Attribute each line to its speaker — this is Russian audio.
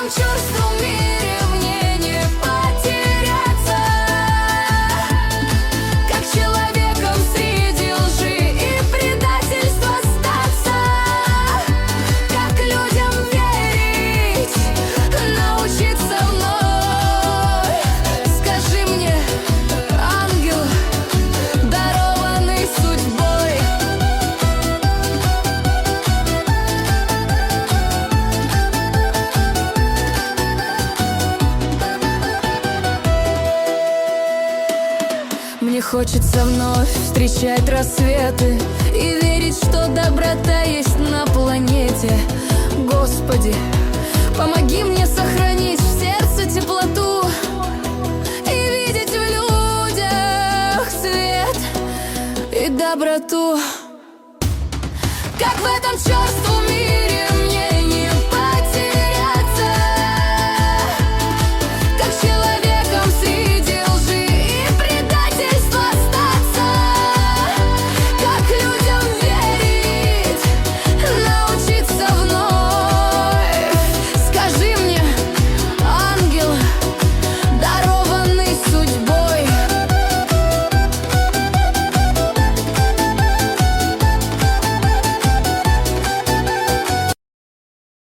Speaker 1: этом черством мире мне не потеряться, как человеком среди лжи и предательства остаться, как людям верить, научиться вновь. Скажи мне, ангел, дарованный судьбой, мне хочется вновь встречать рассветы и верить, что доброта есть на планете. Господи, помоги мне сохранить в сердце теплоту и видеть в людях свет и доброту, как в этом чувстве.